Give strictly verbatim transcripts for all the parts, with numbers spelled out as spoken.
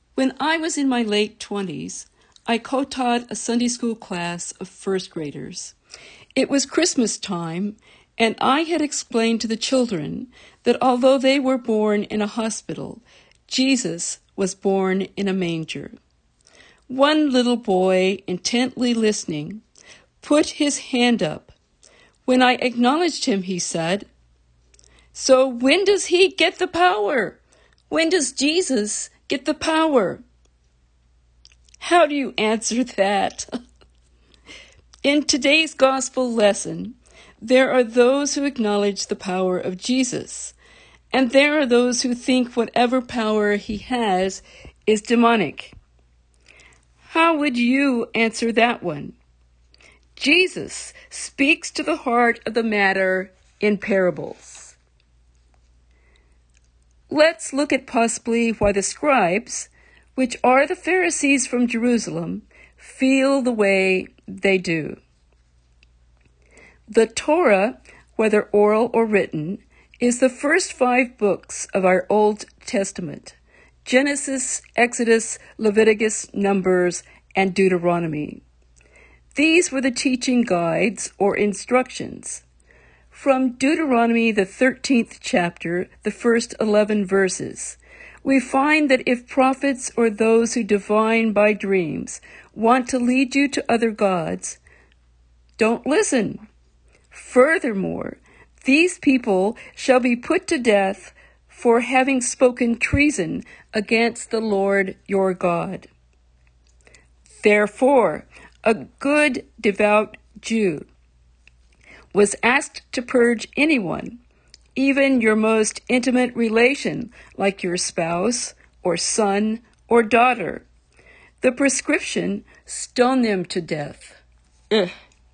When I was in my late twenties, I co-taught a Sunday school class of first graders. It was Christmas time, and I had explained to the children that although they were born in a hospital, Jesus was born in a manger. One little boy, intently listening, put his hand up. When I acknowledged him, he said, "So when does he get the power? When does Jesus get the power?" How do you answer that? In today's gospel lesson, there are those who acknowledge the power of Jesus, and there are those who think whatever power he has is demonic. How would you answer that one? Jesus speaks to the heart of the matter in parables. Let's look at possibly why the scribes, which are the Pharisees from Jerusalem, feel the way they do. The Torah, whether oral or written, is the first five books of our Old Testament: Genesis, Exodus, Leviticus, Numbers, and Deuteronomy. These were the teaching guides or instructions. From Deuteronomy, the thirteenth chapter, the first eleven verses, we find that if prophets or those who divine by dreams want to lead you to other gods, don't listen. Furthermore, these people shall be put to death for having spoken treason against the Lord your God. Therefore, a good, devout Jew was asked to purge anyone, even your most intimate relation, like your spouse or son or daughter. The prescription: stone them to death. Ugh.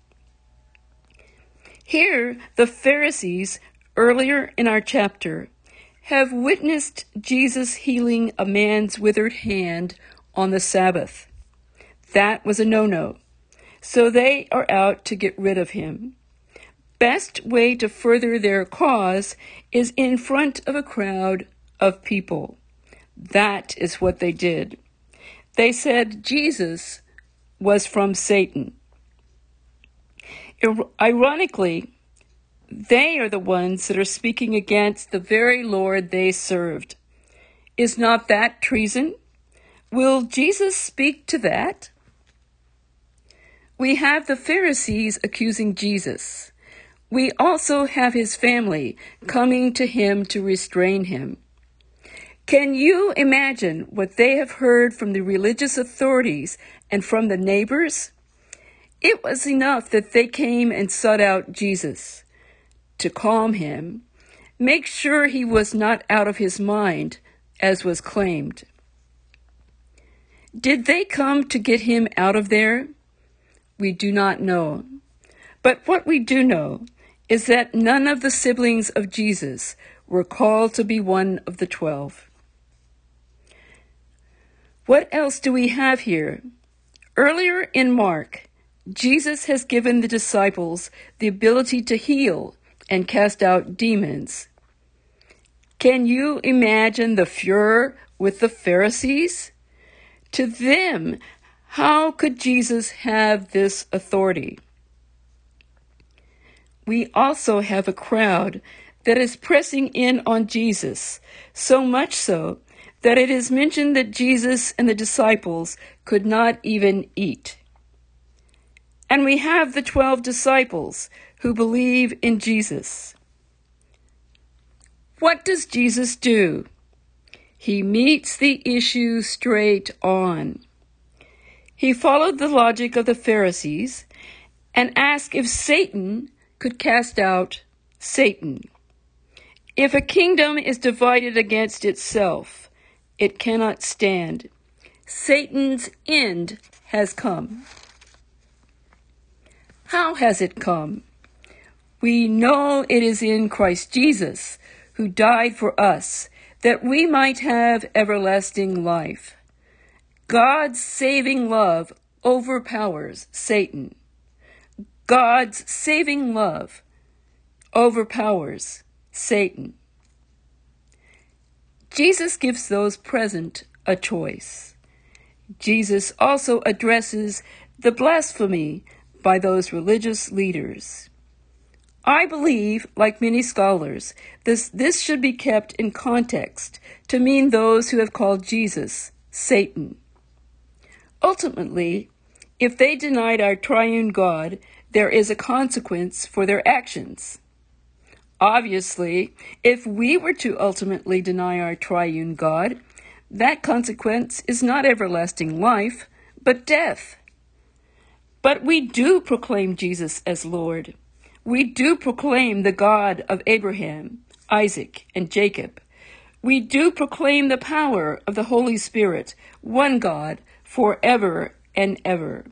Here, the Pharisees, earlier in our chapter, have witnessed Jesus healing a man's withered hand on the Sabbath. That was a no-no, so they are out to get rid of him. Best way to further their cause is in front of a crowd of people. That is what they did. They said Jesus was from Satan. Ironically, they are the ones that are speaking against the very Lord they served. Is not that treason? Will Jesus speak to that? We have the Pharisees accusing Jesus. We also have his family coming to him to restrain him. Can you imagine what they have heard from the religious authorities and from the neighbors? It was enough that they came and sought out Jesus to calm him, make sure he was not out of his mind, as was claimed. Did they come to get him out of there? We do not know. But what we do know is that none of the siblings of Jesus were called to be one of the twelve. What else do we have here? Earlier in Mark, Jesus has given the disciples the ability to heal and cast out demons. Can you imagine the furor with the Pharisees? To them, how could Jesus have this authority? We also have a crowd that is pressing in on Jesus, so much so that it is mentioned that Jesus and the disciples could not even eat. And we have the twelve disciples who believe in Jesus. What does Jesus do? He meets the issue straight on. He followed the logic of the Pharisees and asked if Satan could cast out Satan. If a kingdom is divided against itself, it cannot stand. Satan's end has come. How has it come? We know it is in Christ Jesus, who died for us, that we might have everlasting life. God's saving love overpowers Satan. God's saving love overpowers Satan. Jesus gives those present a choice. Jesus also addresses the blasphemy by those religious leaders. I believe, like many scholars, this, this should be kept in context to mean those who have called Jesus Satan. Ultimately, if they denied our triune God, there is a consequence for their actions. Obviously, if we were to ultimately deny our triune God, that consequence is not everlasting life, but death. But we do proclaim Jesus as Lord. We do proclaim the God of Abraham, Isaac, and Jacob. We do proclaim the power of the Holy Spirit, one God, forever and ever.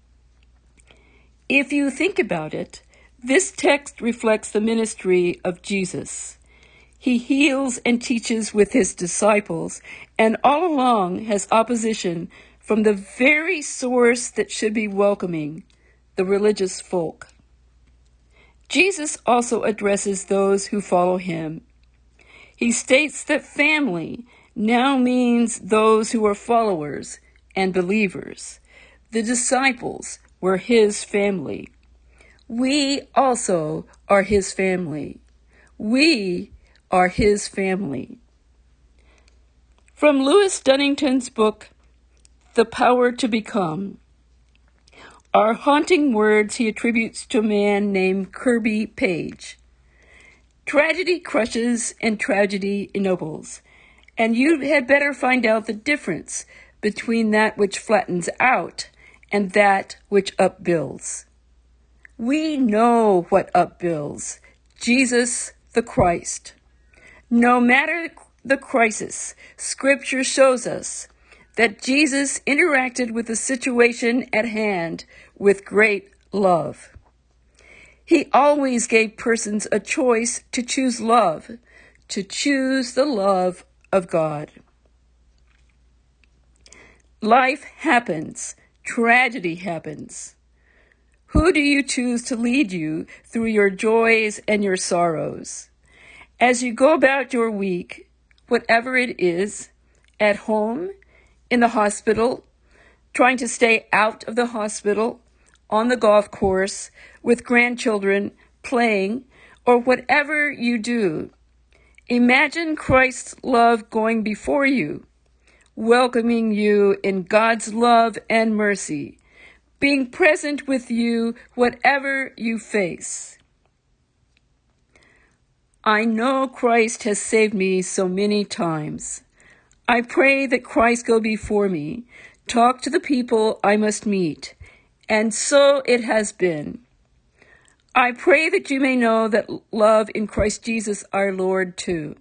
If you think about it, this text reflects the ministry of Jesus. He heals and teaches with his disciples, and all along has opposition from the very source that should be welcoming, the religious folk. Jesus also addresses those who follow him. He states that family now means those who are followers and believers. The disciples were his family. We also are his family. We are his family. From Louis Dunnington's book, The Power to Become, are haunting words he attributes to a man named Kirby Page. Tragedy crushes and tragedy ennobles, and you had better find out the difference between that which flattens out and that which upbuilds. We know what upbuilds, Jesus the Christ. No matter the crisis, Scripture shows us that Jesus interacted with the situation at hand with great love. He always gave persons a choice to choose love, to choose the love of God. Life happens. Tragedy happens. Who do you choose to lead you through your joys and your sorrows? As you go about your week, whatever it is, at home, in the hospital, trying to stay out of the hospital, on the golf course, with grandchildren, playing, or whatever you do, imagine Christ's love going before you, welcoming you in God's love and mercy, being present with you whatever you face. I know Christ has saved me so many times. I pray that Christ go before me, talk to the people I must meet, and so it has been. I pray that you may know that love in Christ Jesus our Lord too.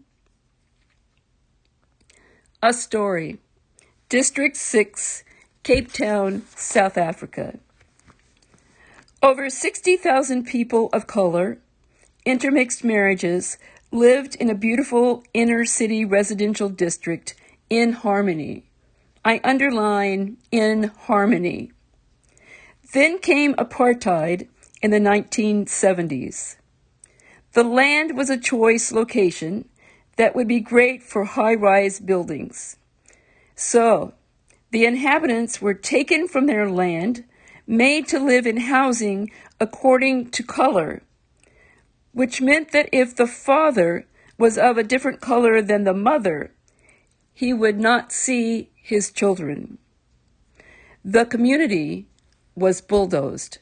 A story. District six, Cape Town, South Africa. Over sixty thousand people of color, intermixed marriages, lived in a beautiful inner city residential district in harmony. I underline in harmony. Then came apartheid in the nineteen seventies. The land was a choice location that would be great for high-rise buildings. So, the inhabitants were taken from their land, made to live in housing according to color, which meant that if the father was of a different color than the mother, he would not see his children. The community was bulldozed.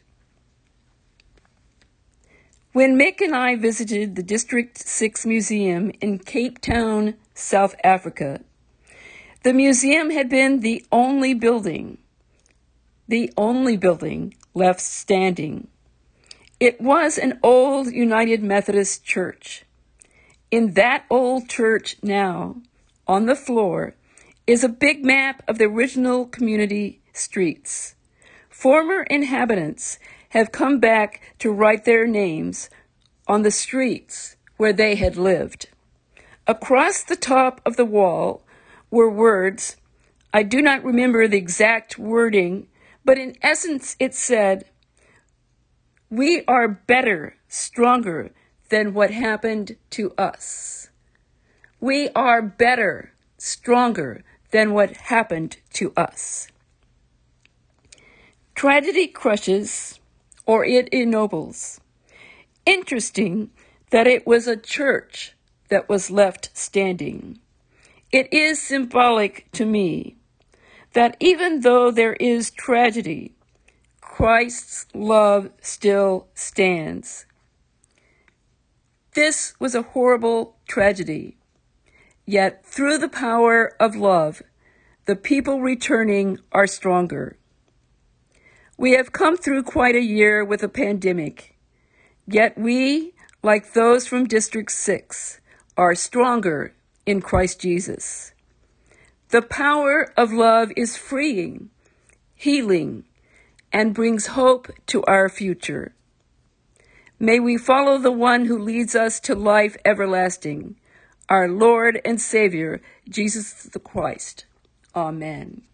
When Mick and I visited the District six Museum in Cape Town, South Africa, the museum had been the only building, the only building left standing. It was an old United Methodist church. In that old church now, on the floor, is a big map of the original community streets. Former inhabitants have come back to write their names on the streets where they had lived. Across the top of the wall were words. I do not remember the exact wording, but in essence it said, "We are better, stronger than what happened to us. We are better, stronger than what happened to us. Tragedy crushes, or it ennobles. Interesting that it was a church that was left standing. It is symbolic to me that even though there is tragedy, Christ's love still stands. This was a horrible tragedy, yet through the power of love, the people returning are stronger. We have come through quite a year with a pandemic, yet we, like those from District six, are stronger in Christ Jesus. The power of love is freeing, healing, and brings hope to our future. May we follow the one who leads us to life everlasting, our Lord and Savior, Jesus the Christ. Amen.